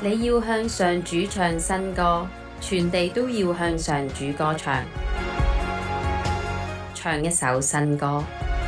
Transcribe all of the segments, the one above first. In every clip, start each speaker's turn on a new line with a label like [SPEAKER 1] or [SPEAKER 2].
[SPEAKER 1] 你要向上主唱新歌，全地都要向上主歌唱，唱一首新歌。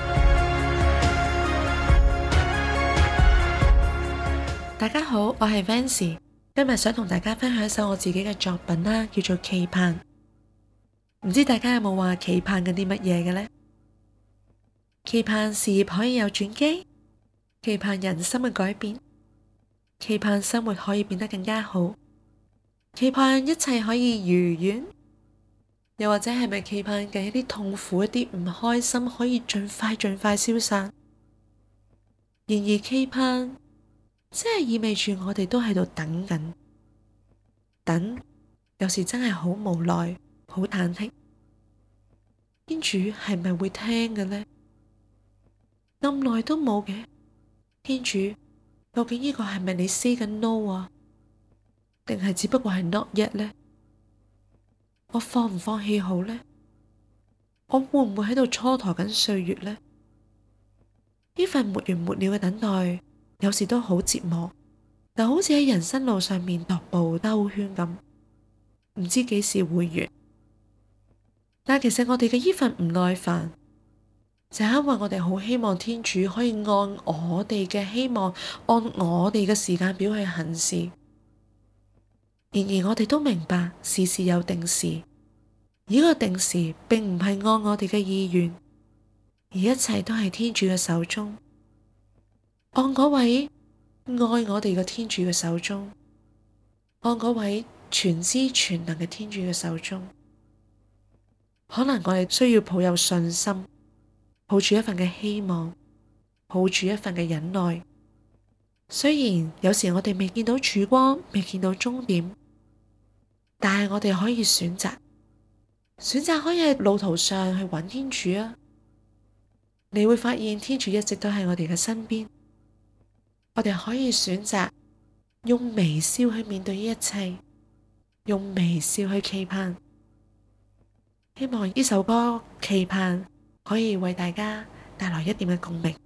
[SPEAKER 2] 大家好，我係 Vancy， 今日想同大家分享一首我自己嘅作品啦，叫做《期盼》。唔知大家有冇話期盼緊啲乜嘢嘅呢？期盼事業可以有轉機，期盼人生嘅改變，期盼生活可以變得更加好，期盼一切可以如願，又或者係咪期盼緊一啲痛苦、一啲唔開心可以盡快消散？然而期盼即係意味住我哋都喺度等緊，等有時真係好無奈，好忐忑。天主係咪會聽嘅呢？咁耐都冇嘅，天主究竟呢個係咪你 say 緊 no 啊？定係只不過係 not yet 呢？我放唔放棄好呢？我會唔會喺度蹉跎緊歲月呢？呢份沒完沒了嘅等待，有時都好折磨，就好似喺人生路上面踱步兜圈咁，唔知幾時會完。但其實我哋嘅呢份唔耐煩，就係因為我哋好希望天主可以按我哋嘅希望，按我哋嘅時間表去行事。然而我哋都明白事事有定時，而呢個定時並唔係按我哋嘅意願，而一切都係天主嘅手中，按嗰位愛我哋嘅天主嘅手中，按嗰位全知全能嘅天主嘅手中。可能我哋需要抱有信心，抱住一份嘅希望，抱住一份嘅忍耐。雖然有時我哋未見到曙光，未見到終點，但係我哋可以選擇可以喺路途上去揾天主啊！你會發現天主一直都喺我哋嘅身邊，我哋可以選擇用微笑去面對呢一切，用微笑去期盼。希望呢首歌《期盼》可以為大家帶來一點嘅共鳴。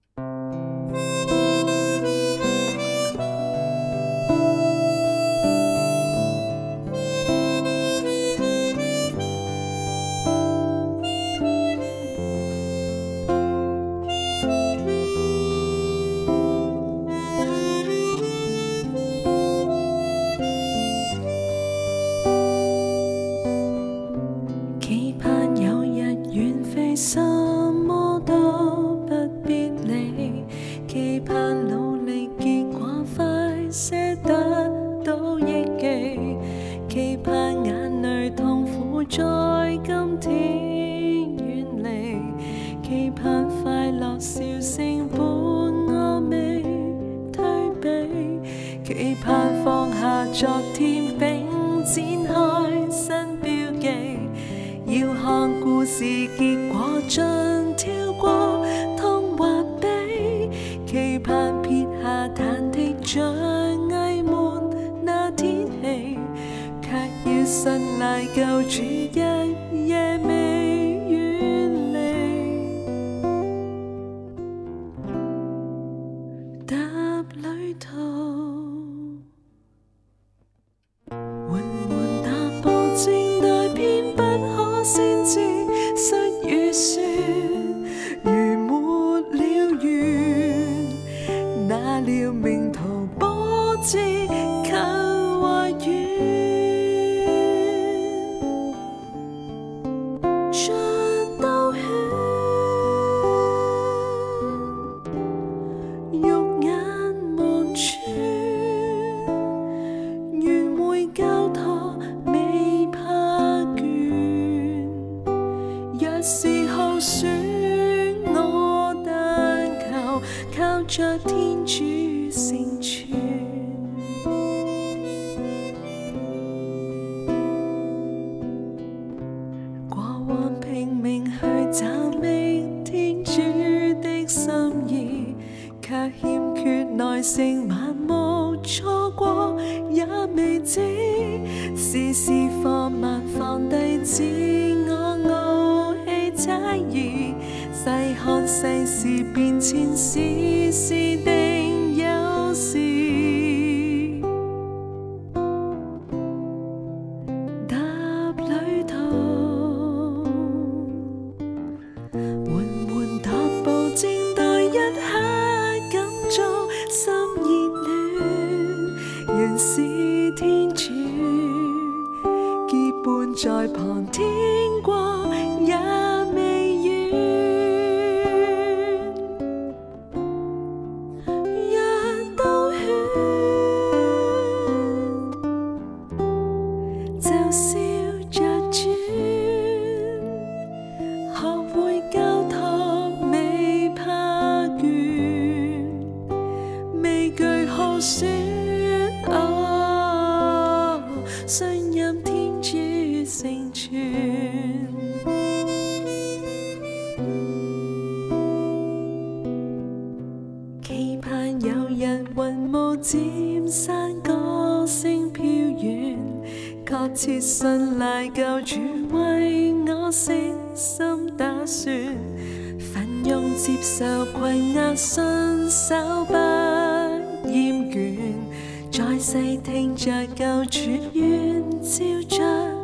[SPEAKER 2] 什麼都不必理，期盼努力結果快些得到憶記，期盼眼淚痛苦在今天遠離，期盼快樂笑聲伴我未退避，期盼放下昨天並展開新標記，要看故事結果盡跳過痛或悲，期盼撇下忐忑像翳悶那天氣，卻要信賴救主一夜未遠離，踏旅途緩緩踏步，靜待偏不可先知失與算，如沒了緣，那料命途不知近或遠，像兜圈，肉眼望穿，愚昧交託未怕倦，若是耗損，我但求靠着天主成全。過往拼命去找覓天主的心意，卻欠缺耐性，盲目錯過也未知，時時放慢放低自我傲氣猜疑，細看世事變遷，時時定有時， 尖山歌聲飄遠，確切信賴救主為我悉心打算，奮勇接受困壓，信守不厭倦，在細聽着救主願照着